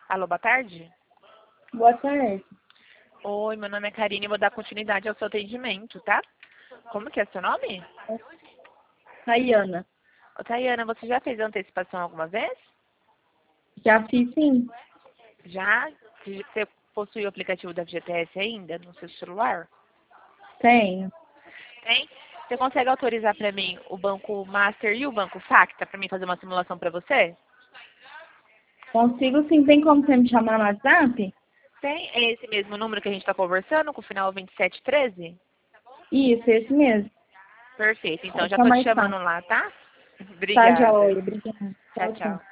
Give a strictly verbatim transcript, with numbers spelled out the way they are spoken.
Alô, boa tarde? Boa tarde. Oi, meu nome é Karine e vou dar continuidade ao seu atendimento, tá? Como que é seu nome? Rayana. Ô, Tayana, você já fez antecipação alguma vez? Já fiz sim. Já? Você possui o aplicativo da F G T S ainda no seu celular? Tenho. Tem? Você consegue autorizar para mim o Banco Master e o Banco Facta para mim fazer uma simulação para você? Consigo sim. Tem como você me chamar no WhatsApp? Tem? É esse mesmo número que a gente está conversando, com o final vinte e sete treze? Isso, esse mesmo. Perfeito. Então, Pode já ficar tô te mais chamando fácil. lá, tá? Tá, Obrigada. joia. Obrigada. Tchau, Tchau, tchau. tchau.